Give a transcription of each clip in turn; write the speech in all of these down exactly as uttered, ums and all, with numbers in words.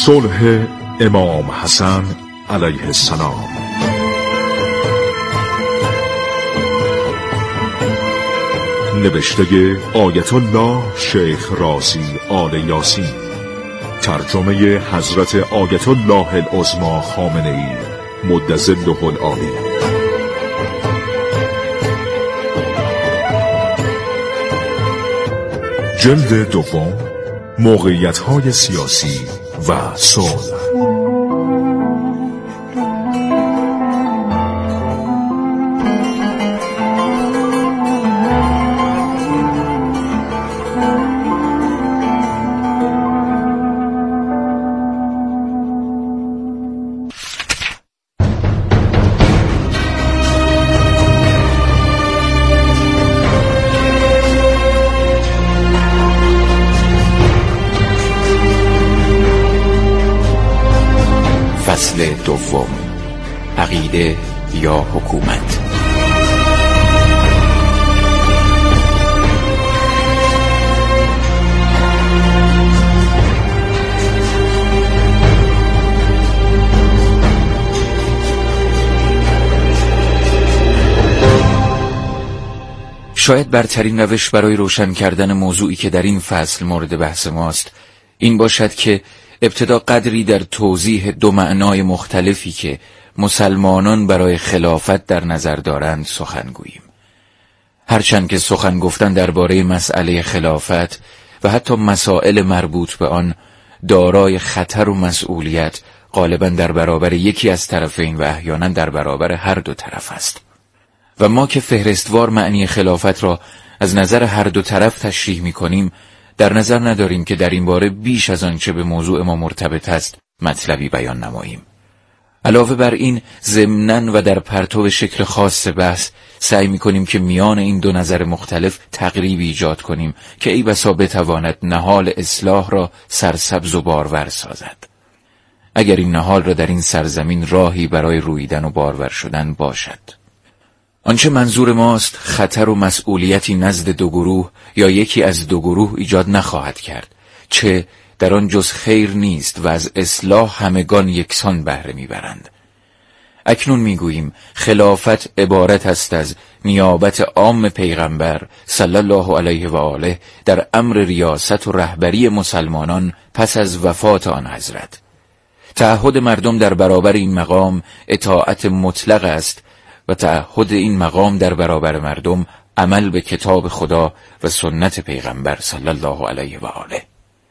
صلح امام حسن علیه السلام. نوشته آیت الله شیخ رازی آل یاسین، ترجمه حضرت آیت الله العظمی خامنه ای مد ظله العالی. جلد دوم، موقعیت‌های سیاسی و صلح. فصل دوم، عقیده یا حکومت. شاید برترین روش برای روشن کردن موضوعی که در این فصل مورد بحث ماست این باشد که ابتدا قدری در توضیح دو معنای مختلفی که مسلمانان برای خلافت در نظر دارند سخن گوییم. هرچند که سخن گفتن درباره مسئله خلافت و حتی مسائل مربوط به آن دارای خطر و مسئولیت غالباً در برابر یکی از طرفین و احیانا در برابر هر دو طرف است. و ما که فهرستوار معنی خلافت را از نظر هر دو طرف تشریح می کنیم، در نظر نداریم که در این باره بیش از آنچه به موضوع ما مرتبط است مطلبی بیان نماییم. علاوه بر این، ضمناً و در پرتو شکل خاص بحث سعی می کنیم که میان این دو نظر مختلف تقریبی ایجاد کنیم که ای بسا بتواند نهال اصلاح را سرسبز و بارور سازد. اگر این نهال را در این سرزمین راهی برای رویدن و بارور شدن باشد. آنچه منظور ماست خطر و مسئولیتی نزد دو گروه یا یکی از دو گروه ایجاد نخواهد کرد، چه در آن جز خیر نیست و از اصلاح همگان یکسان بهره میبرند. اکنون میگوییم خلافت عبارت است از نیابت عام پیغمبر صلی الله علیه و آله در امر ریاست و رهبری مسلمانان پس از وفات آن حضرت. تعهد مردم در برابر این مقام اطاعت مطلق است و تعهد این مقام در برابر مردم عمل به کتاب خدا و سنت پیغمبر صلی الله علیه و آله.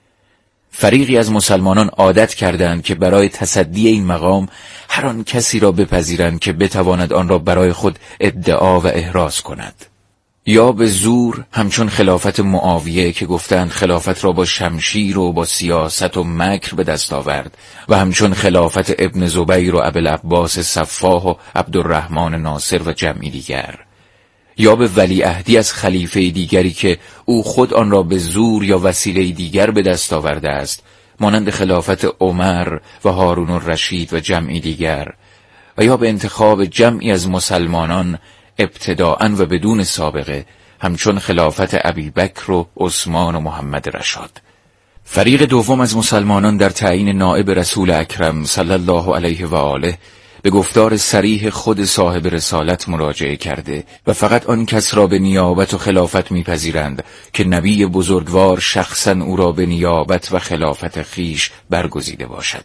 فریقی از مسلمانان عادت کردند که برای تصدی این مقام هر آن کسی را بپذیرند که بتواند آن را برای خود ادعا و احراز کند، یا به زور، همچون خلافت معاویه که گفتند خلافت را با شمشیر و با سیاست و مکر به دست آورد، و همچون خلافت ابن زبیر و ابوالعباس سفاح و عبدالرحمن ناصر و جمعی دیگر، یا به ولیعهدی از خلیفه دیگری که او خود آن را به زور یا وسیله دیگر به دست آورده است، مانند خلافت عمر و هارون الرشید و جمعی دیگر، و یا به انتخاب جمعی از مسلمانان ابتداءً و بدون سابقه، همچون خلافت ابی بکر و عثمان و محمد رشاد. فریق دوم از مسلمانان در تعیین نائب رسول اکرم صلی الله علیه و آله به گفتار صریح خود صاحب رسالت مراجعه کرده و فقط آن کس را به نیابت و خلافت میپذیرند که نبی بزرگوار شخصاً او را به نیابت و خلافت خیش برگزیده باشد.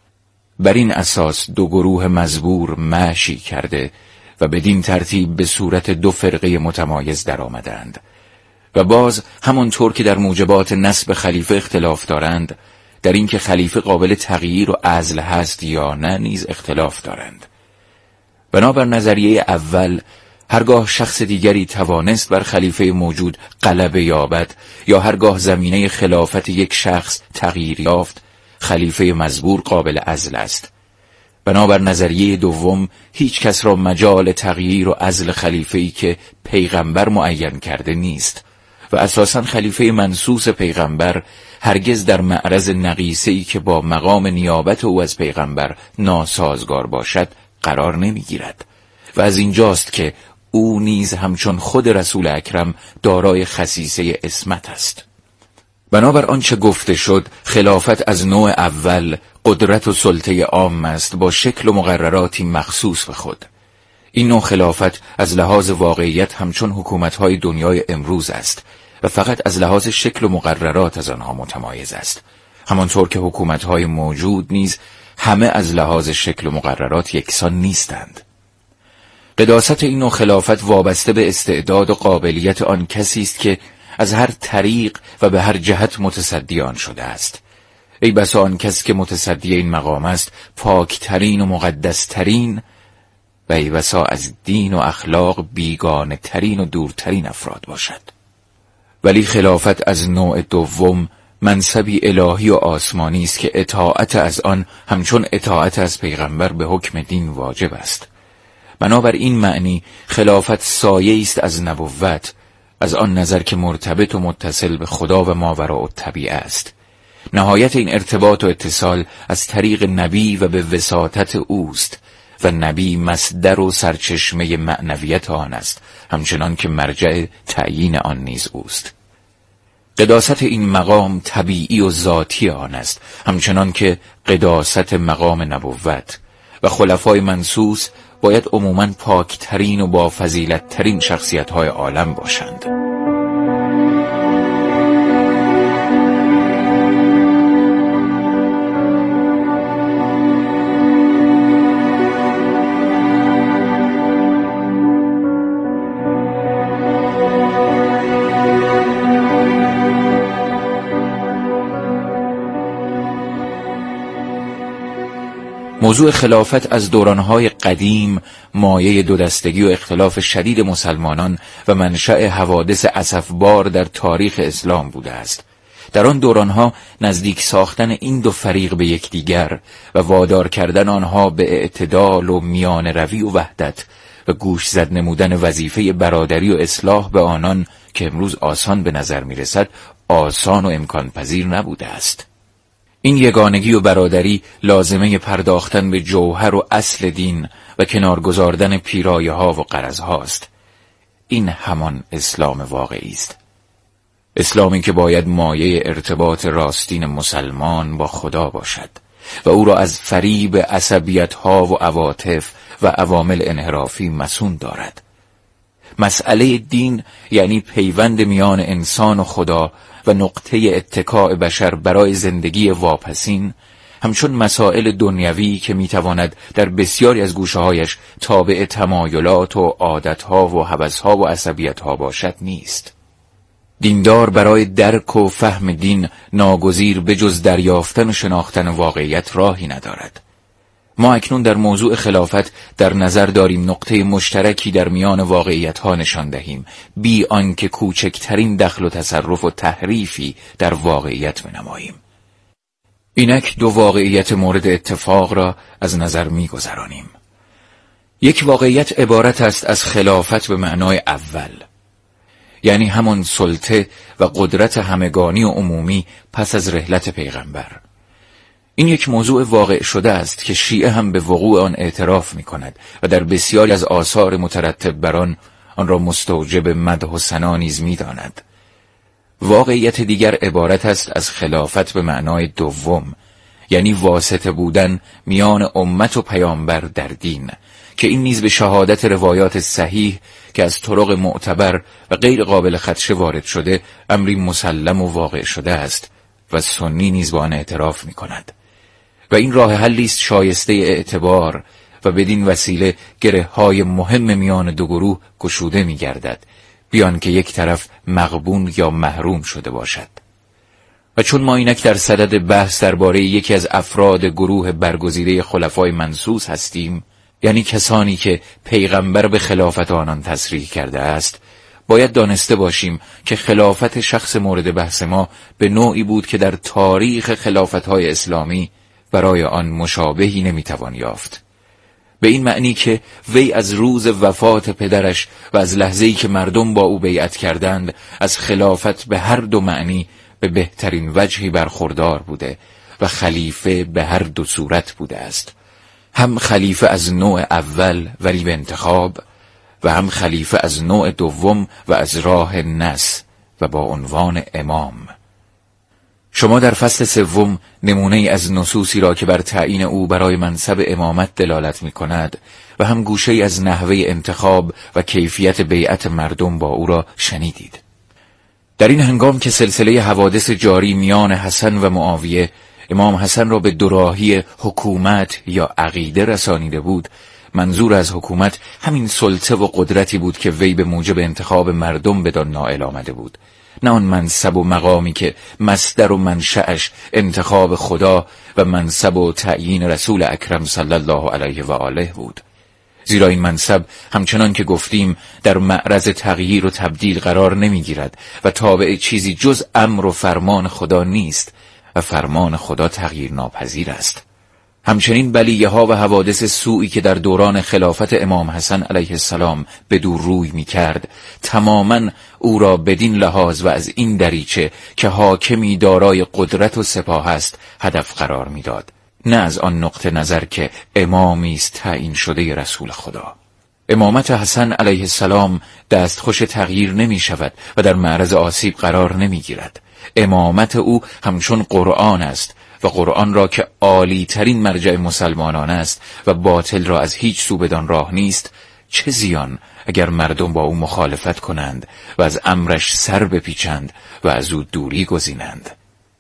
بر این اساس دو گروه مزبور مشی کرده و بدین ترتیب به صورت دو فرقه متمایز در آمدند و باز همانطور که در موجبات نسب خلیفه اختلاف دارند، در این که خلیفه قابل تغییر و عزل هست یا نه نیز اختلاف دارند. بنابر نظریه اول، هرگاه شخص دیگری توانست بر خلیفه موجود غلبه یابد یا هرگاه زمینه خلافت یک شخص تغییر یافت، خلیفه مزبور قابل عزل است. بنابر نظریه دوم، هیچ کس را مجال تغییر و عزل خلیفه‌ای که پیغمبر معین کرده نیست و اساساً خلیفه منصوص پیغمبر هرگز در معرض نقیصه‌ای که با مقام نیابت او از پیغمبر ناسازگار باشد قرار نمیگیرد و از اینجاست که او نیز همچون خود رسول اکرم دارای خصیصه عصمت است. بنابر آنچه گفته شد، خلافت از نوع اول قدرت و سلطه عام است با شکل و مقرراتی مخصوص به خود. این نوع خلافت از لحاظ واقعیت همچون حکومت‌های دنیای امروز است و فقط از لحاظ شکل و مقررات از آنها متمایز است، همانطور که حکومت‌های موجود نیز همه از لحاظ شکل و مقررات یکسان نیستند. قداست این نوع خلافت وابسته به استعداد و قابلیت آن کسی است که از هر طریق و به هر جهت متصدی آن شده است. ای بسا آن کسی که متصدی این مقام است پاکترین و مقدسترین و ای بسا از دین و اخلاق بیگانه ترین و دورترین افراد باشد. ولی خلافت از نوع دوم منصبی الهی و آسمانی است که اطاعت از آن همچون اطاعت از پیغمبر به حکم دین واجب است. بنابر این معنی خلافت سایه است از نبوت، از آن نظر که مرتبط و متصل به خدا و ماوراء الطبیعه است. نهایت این ارتباط و اتصال از طریق نبی و به وساطت اوست و نبی مصدر و سرچشمه معنویت آن است، همچنان که مرجع تعیین آن نیز اوست. قداست این مقام طبیعی و ذاتی آن است، همچنان که قداست مقام نبوت، و خلفای منصوص باید عموماً پاکترین و با فضیلت ترین شخصیت‌های عالم باشند. موضوع خلافت از دورانهای قدیم مایه دو دستگی و اختلاف شدید مسلمانان و منشأ حوادث اسفبار در تاریخ اسلام بوده است. در آن دورانها نزدیک ساختن این دو فریق به یکدیگر و وادار کردن آنها به اعتدال و میان روی و وحدت و گوش زد نمودن وظیفه برادری و اصلاح به آنان که امروز آسان به نظر می رسد، آسان و امکان پذیر نبوده است. این یگانگی و برادری لازمه پرداختن به جوهر و اصل دین و کنار گذاردن پیرایه ها و غرض هاست. این همان اسلام واقعی است. اسلامی که باید مایه ارتباط راستین مسلمان با خدا باشد و او را از فریب عصبیت ها و عواطف و عوامل انحرافی مصون دارد. مسئله دین یعنی پیوند میان انسان و خدا و نقطه اتکاء بشر برای زندگی واپسین، همچون مسائل دنیوی که میتواند در بسیاری از گوشه‌هایش تابع تمایلات و عادتها و هوسها و عصبیتها باشد نیست. دیندار برای درک و فهم دین ناگزیر به جز دریافتن و شناختن واقعیت راهی ندارد. ما اکنون در موضوع خلافت در نظر داریم نقطه مشترکی در میان واقعیت‌ها نشان دهیم، بی آنکه کوچکترین دخل و تصرف و تحریفی در واقعیت بنماییم. اینک دو واقعیت مورد اتفاق را از نظر می‌گذرانیم. یک واقعیت عبارت است از خلافت به معنای اول، یعنی همان سلطه و قدرت همگانی و عمومی پس از رحلت پیغمبر. این یک موضوع واقع شده است که شیعه هم به وقوع آن اعتراف می کند و در بسیاری از آثار مترتب بر آن آن را مستوجب مدح و ثنا نیز می داند. واقعیت دیگر عبارت است از خلافت به معنای دوم، یعنی واسطه بودن میان امت و پیامبر در دین، که این نیز به شهادت روایات صحیح که از طرق معتبر و غیر قابل خدشه وارد شده امری مسلم و واقع شده است و سنی نیز با آن اعتراف می کند. و این راه حلی است شایسته اعتبار و بدین وسیله گره های مهم میان دو گروه گشوده می گردد، بیان که یک طرف مغبون یا محروم شده باشد. و چون ما اینک در صدد بحث درباره یکی از افراد گروه برگزیده خلفای منصوص هستیم، یعنی کسانی که پیغمبر به خلافت آنان تصریح کرده است، باید دانسته باشیم که خلافت شخص مورد بحث ما به نوعی بود که در تاریخ خلافت‌های اسلامی برای آن مشابهی نمیتوان یافت. به این معنی که وی از روز وفات پدرش و از لحظه‌ای که مردم با او بیعت کردند از خلافت به هر دو معنی به بهترین وجهی برخوردار بوده و خلیفه به هر دو صورت بوده است. هم خلیفه از نوع اول ولی به انتخاب و هم خلیفه از نوع دوم و از راه نس و با عنوان امام. شما در فصل سوم نمونه ای از نصوصی را که بر تعیین او برای منصب امامت دلالت می کند و هم گوشه ای از نحوه انتخاب و کیفیت بیعت مردم با او را شنیدید. در این هنگام که سلسله حوادث جاری میان حسن و معاویه امام حسن را به دوراهی حکومت یا عقیده رسانیده بود، منظور از حکومت همین سلطه و قدرتی بود که وی به موجب انتخاب مردم بدان نائل آمده بود، نه آن منصب و مقامی که مصدر و منشأش انتخاب خدا و منصب و تعیین رسول اکرم صلی الله علیه و آله بود. زیرا این منصب همچنان که گفتیم در معرض تغییر و تبدیل قرار نمیگیرد و تابع چیزی جز امر و فرمان خدا نیست و فرمان خدا تغییر ناپذیر است. همچنین بلیه ها و حوادث سوئی که در دوران خلافت امام حسن علیه السلام به دور روی می کرد، تماما او را بدین لحاظ و از این دریچه که حاکمی دارای قدرت و سپاه است هدف قرار می داد، نه از آن نقطه نظر که امامی است تعیین شده رسول خدا. امامت حسن علیه السلام دستخوش تغییر نمی شود و در معرض آسیب قرار نمی گیرد. امامت او همچون قرآن است و قرآن را که عالی ترین مرجع مسلمانان است و باطل را از هیچ سو بدان راه نیست، چه زیان اگر مردم با او مخالفت کنند و از امرش سر بپیچند و از او دوری گزینند.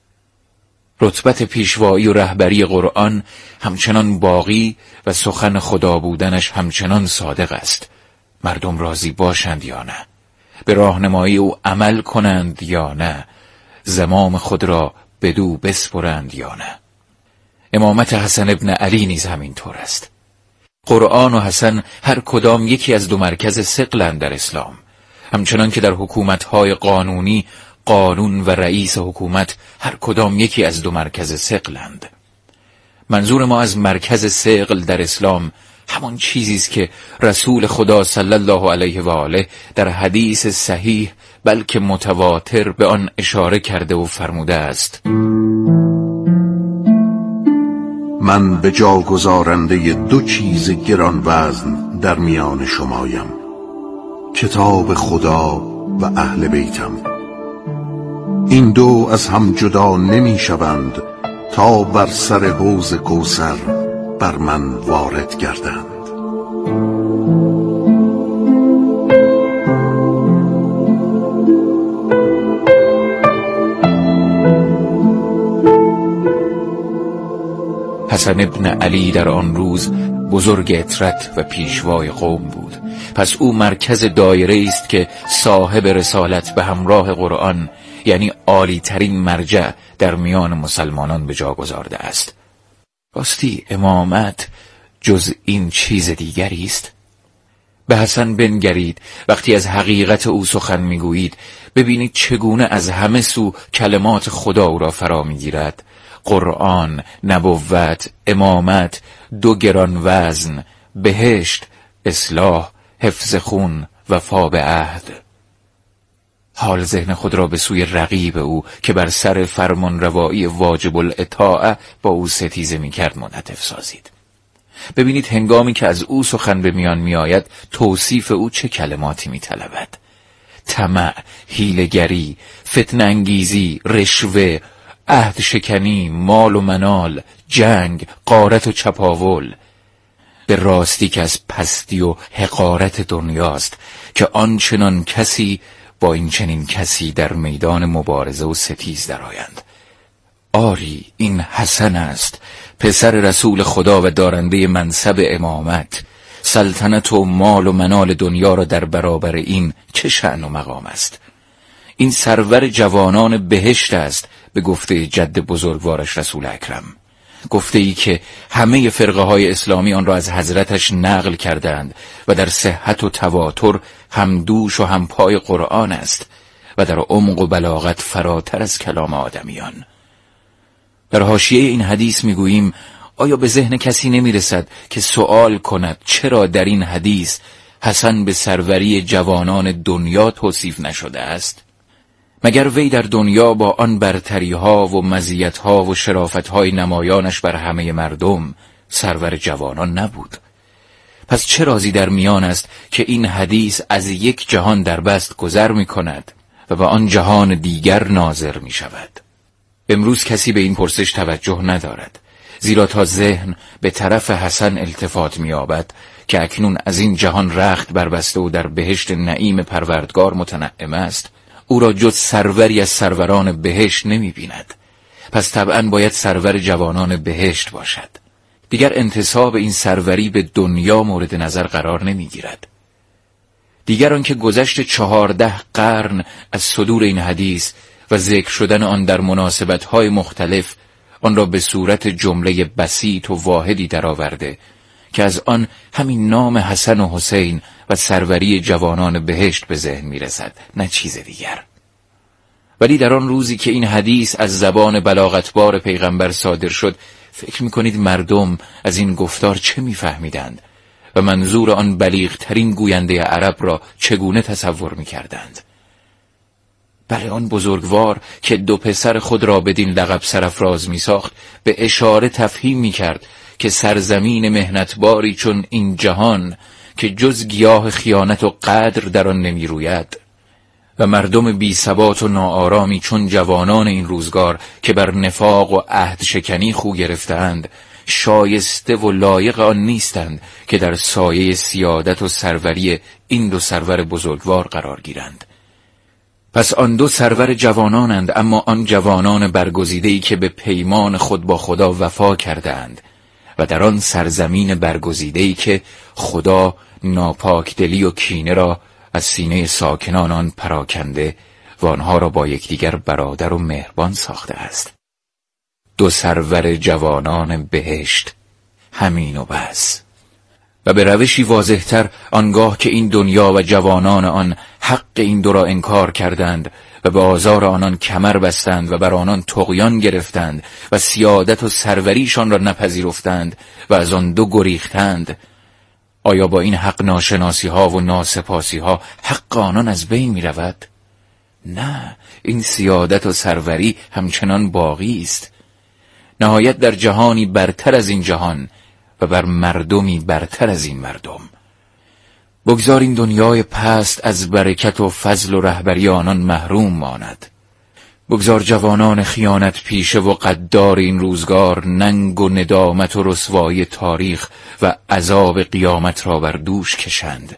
رتبت پیشوایی و رهبری قرآن همچنان باقی و سخن خدا بودنش همچنان صادق است. مردم راضی باشند یا نه، به راهنمایی او عمل کنند یا نه، زمام خود را بدو بسپرند یا نه. امامت حسن ابن علی نیز همین طور است. قرآن و حسن هر کدام یکی از دو مرکز ثقلند در اسلام، همچنان که در حکومت‌های قانونی قانون و رئیس حکومت هر کدام یکی از دو مرکز ثقلند. منظور ما از مرکز ثقل در اسلام همان چیزی است که رسول خدا صلی الله علیه و آله در حدیث صحیح بلکه متواتر به آن اشاره کرده و فرموده است: من به جا گذارنده دو چیز گران وزن در میان شمایم، کتاب خدا و اهل بیتم. این دو از هم جدا نمی شوند تا بر سر حوض کوثر بر من وارد گردند. حسن ابن علی در آن روز بزرگ اطرت و پیشوای قوم بود، پس او مرکز دایره است که صاحب رسالت به همراه قرآن، یعنی عالی ترین مرجع در میان مسلمانان به جا گذارده است. راستی امامت جز این چیز دیگری است؟ به حسن بنگرید، وقتی از حقیقت او سخن میگویید ببینید چگونه از همه سو کلمات خدا او را فرا میگیرد. قرآن، نبوت، امامت، دو گران وزن، بهشت، اصلاح، حفظ خون، وفا به عهد. حال ذهن خود را به سوی رقیب او که بر سر فرمان روایی واجب الاطاعه با او ستیزه می کرد منعطف سازید. ببینید هنگامی که از او سخن به میان می آید توصیف او چه کلماتی می طلبد: طمع، حیله‌گری، فتنه انگیزی، رشوه، عهد شکنی، مال و منال، جنگ، غارت و چپاول. به راستی که از پستی و حقارت دنیاست که آنچنان کسی با این چنین کسی در میدان مبارزه و ستیز درآیند. آری این حسن است، پسر رسول خدا و دارنده منصب امامت. سلطنت و مال و منال دنیا را در برابر این چه شأن و مقام است؟ این سرور جوانان بهشت است به گفته جد بزرگوارش رسول اکرم، گفته ای که همه فرقه های اسلامی آن را از حضرتش نقل کردند و در صحت و تواتر هم دوش و هم پای قرآن است و در عمق و بلاغت فراتر از کلام آدمیان. در حاشیه این حدیث میگوییم آیا به ذهن کسی نمیرسد که سوال کند چرا در این حدیث حسن به سروری جوانان دنیا توصیف نشده است؟ مگر وی در دنیا با آن برتری ها و مزیت ها و شرافت های نمایانش بر همه مردم سرور جوانان نبود؟ پس چه رازی در میان است که این حدیث از یک جهان در بست گذر می کند و به آن جهان دیگر ناظر می شود؟ امروز کسی به این پرسش توجه ندارد، زیرا تا ذهن به طرف حسن التفات می‌یابد که اکنون از این جهان رخت بربسته و در بهشت نعیم پروردگار متنعم است، او را جز سروری از سروران بهشت نمی‌بیند. پس طبعاً باید سرور جوانان بهشت باشد. دیگر انتساب این سروری به دنیا مورد نظر قرار نمی‌گیرد. دیگر آنکه گذشت چهارده قرن از صدور این حدیث و ذکر شدن آن در مناسبت‌های مختلف آن را به صورت جمله بسیط و واحدی درآورده که از آن همین نام حسن و حسین و سروری جوانان بهشت به ذهن می‌رسد، نه چیز دیگر. ولی در آن روزی که این حدیث از زبان بلاغتبار پیغمبر صادر شد، فکر می‌کنید مردم از این گفتار چه می‌فهمیدند و منظور آن بلیغ‌ترین گوینده عرب را چگونه تصور می‌کردند؟ بله، آن بزرگوار که دو پسر خود را بدین لقب سرافراز می‌ساخت به اشاره تفهیم می‌کرد که سرزمین مهنتباری چون این جهان که جز گیاه خیانت و قدر در آن نمی‌روید و مردم بی ثبات و ناآرامی چون جوانان این روزگار که بر نفاق و عهد شکنی خو گرفتند، شایسته و لایق آن نیستند که در سایه سیادت و سروری این دو سرور بزرگوار قرار گیرند. پس آن دو سرور جوانانند، اما آن جوانان برگزیده‌ای که به پیمان خود با خدا وفا کردند و در آن سرزمین برگزیده‌ای که خدا ناپاکدلی و کینه را از سینه ساکنان آن پراکنده و آنها را با یکدیگر برادر و مهربان ساخته است. دو سرور جوانان بهشت، همین و بس. و به روشی واضح‌تر آنگاه که این دنیا و جوانان آن حق این دو را انکار کردند و به آزار آنان کمر بستند و بر آنان طغیان گرفتند و سیادت و سروریشان را نپذیرفتند و از آن دو گریختند، آیا با این حق ناشناسی ها و ناسپاسی ها حق آنان از بین می رود؟ نه، این سیادت و سروری همچنان باقی است. نهایت در جهانی برتر از این جهان و بر مردمی برتر از این مردم. بگذار این دنیای پست از برکت و فضل و رهبری آنان محروم ماند. بگذار جوانان خیانت پیشه و قدار این روزگار ننگ و ندامت و رسوایی تاریخ و عذاب قیامت را بر دوش کشند.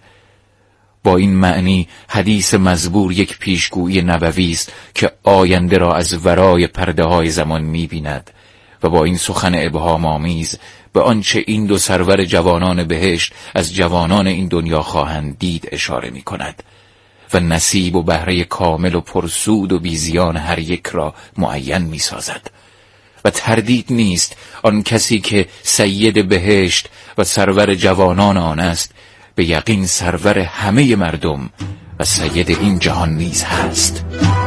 با این معنی حدیث مزبور یک پیشگویی نبوی است که آینده را از ورای پرده های زمان می‌بیند و با این سخن ابهام آمیز به آنچه این دو سرور جوانان بهشت از جوانان این دنیا خواهند دید اشاره می‌کند و نصیب و بهره کامل و پرسود و بیزیان هر یک را معین می‌سازد. و تردید نیست آن کسی که سید بهشت و سرور جوانان آن است به یقین سرور همه مردم و سید این جهان نیز هست.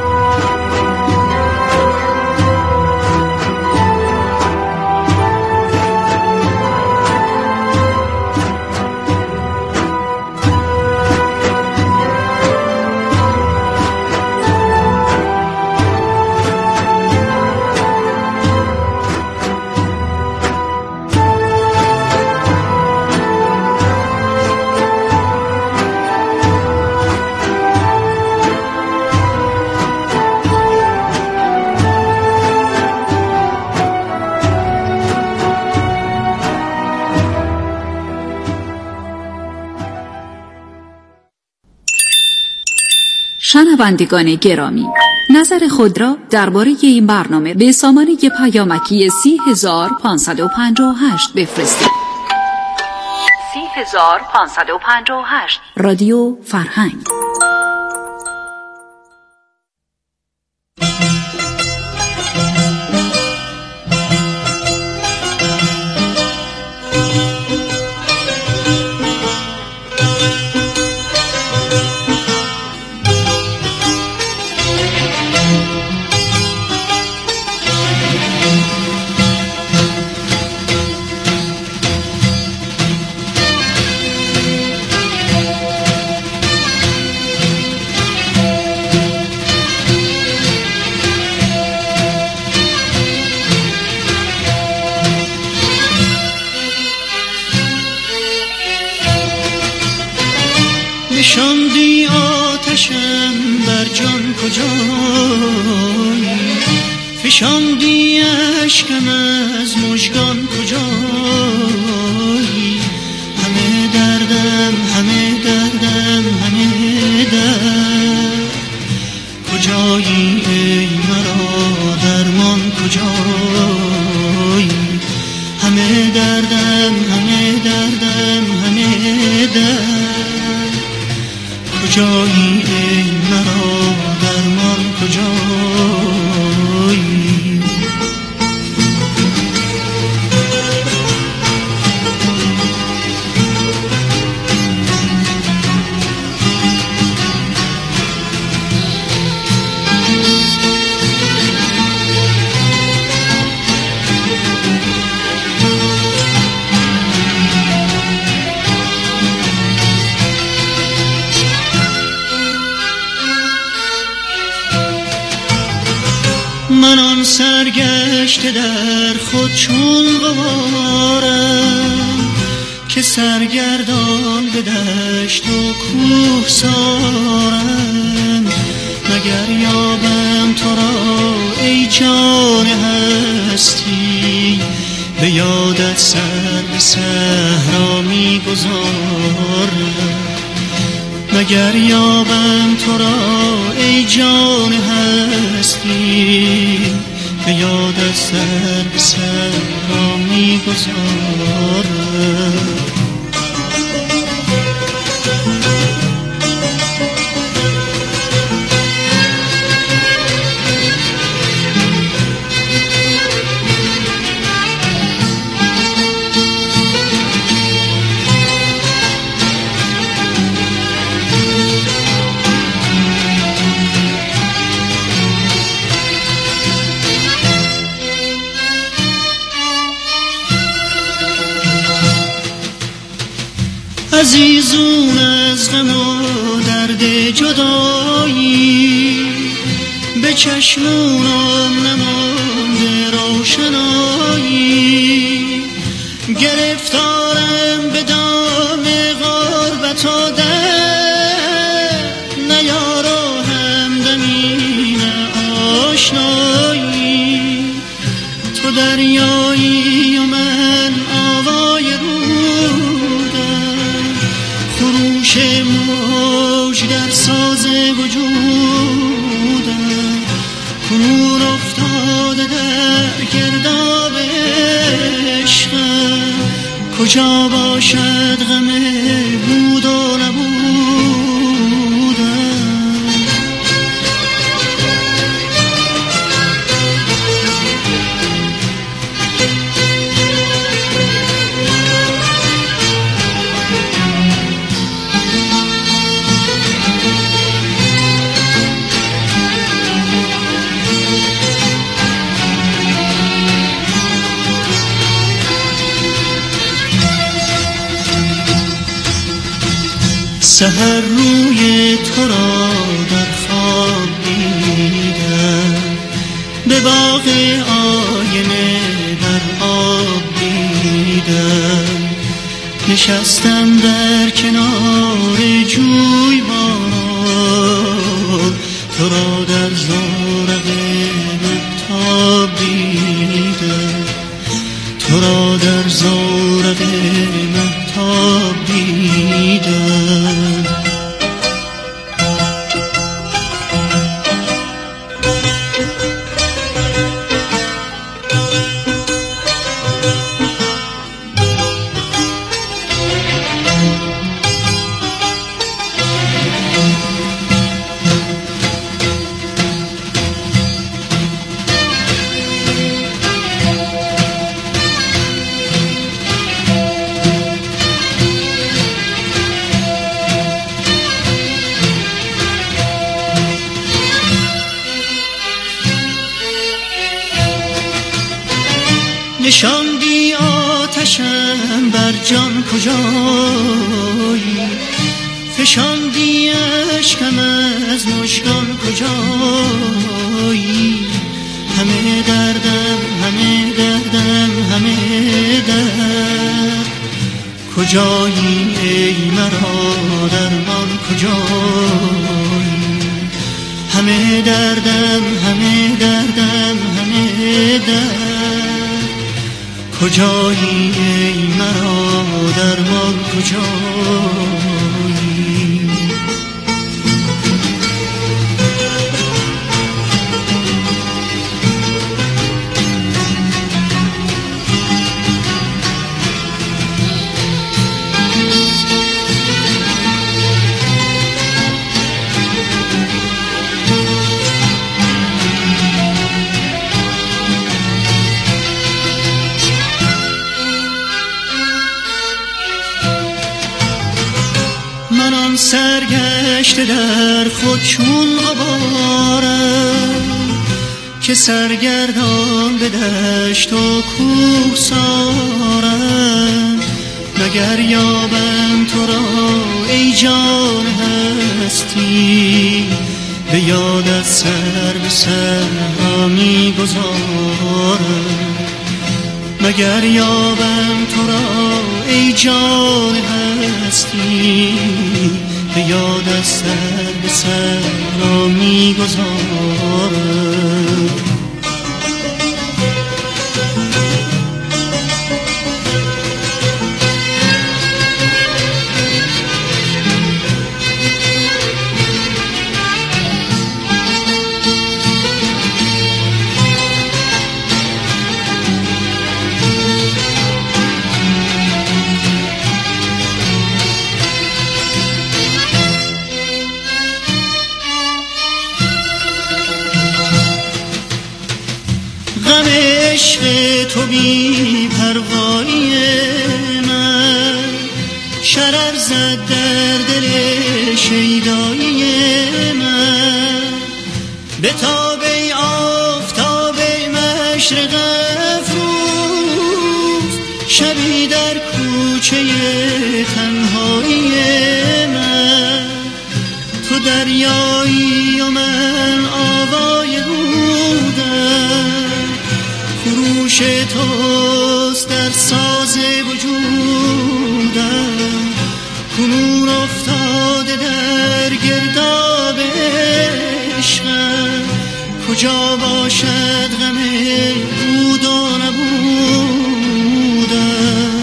شنوندگان گرامی، نظر خود را درباره این برنامه به سامانه پیامکی سی هزار پانصد و پنجاه و هشت بفرستید. سی هزار پانصد و پنجاه و هشت رادیو فرهنگ. نشاندی آتشم بر جان کجایی، فشاندی اشکم از مژگان کجایی؟ همه دردم همه دردم همه درد کجایی ای مرا درمان کجایی؟ همه دردم همه دردم همه درد کجایی ای مرا درمان کجایی؟ من آن سرگشته در خود چون غبارم که سرگردان به دشت و کوه سارم. مگر یابم تو را ای جان هستی، به یادت سر به صحرا می گذارم. مگر یابم تو را ای جان هستی، به یادت سر به صحرا می گذارم. عزیزون از غم و درد جدایی، به چشمونم نمانده روشنایی. گرفتارم به دام غربت و درد، نه یار و همدمی نه آشنایی. تو دریایی و من آوای رودم، خروش موج در ساز وجودم. کنون افتاده در گرداب عشقم، کجا باشد غم بود و نبودم. سحر روی تو را در خواب دیدم، به باغ آینه در آب دیدم. نشستم در کنار جوی باران، تو را در زورق مهتاب دیدم. تو را در زورق مهتاب دیدم. نشاندی آتشم بر جان کجایی؟ فشاندی اشکم از مژگان کجایی؟ همه دردم همه دردم همه درد کجایی ای مرا درمان کجایی؟ همه دردم همه دردم همه در کجایی ای مرا درمان کجایی؟ سرگشته در خود چون آوارم که سرگردان به دشت و کوه سارم، مگر یابم تو را ای جان هستی، به یادت سر به سر را می گذارم، مگر یابم تو را ای جان هستی، به یاد سر به سر را می گذارم. عشق تو بی پروایی من شرر زد در دل شیدایی من، به تاب ای آفتاب ای مشرق افروز، شبی در کوچه تنهایی من، تو دریایی و من آوای رودم، خروش توست در ساز وجودم، کنون افتاده در گرداب عشقم، کجا باشد غم بود و نبودم.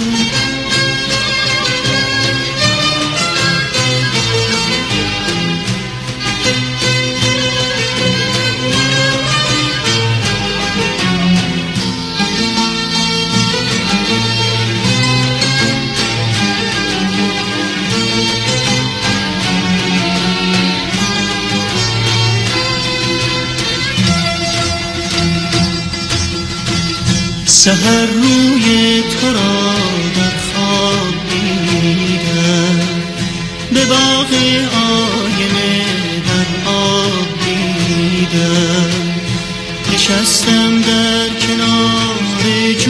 سحر روی تو را در خواب دیدم، به باغ آینه در آب دیدم، نشستم در کنار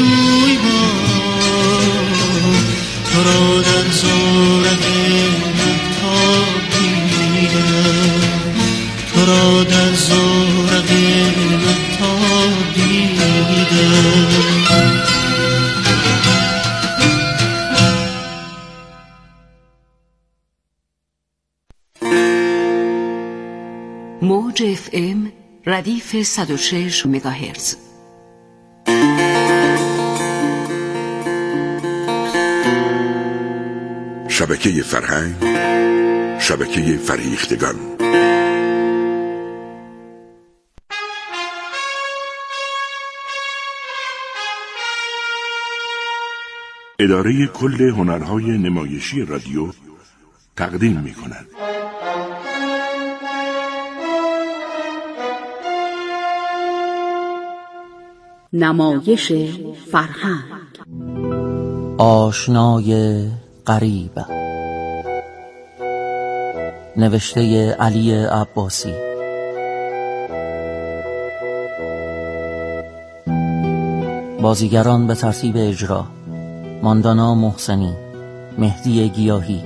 جویبار، تو را در زورق مهتاب دیدم، تو را در زورق مهتاب دیدم. موج اف ام ردیف صد و شش مگاهرتز. شبکه فرهنگ، شبکه فریختگان. اداره کل هنرهای نمایشی رادیو تقدیم می کند. نمایش فرهنگ، آشنای غریب، نوشته علی عباسی، بازیگران به ترتیب اجرا: ماندانا محسنی، مهدی گیاهی،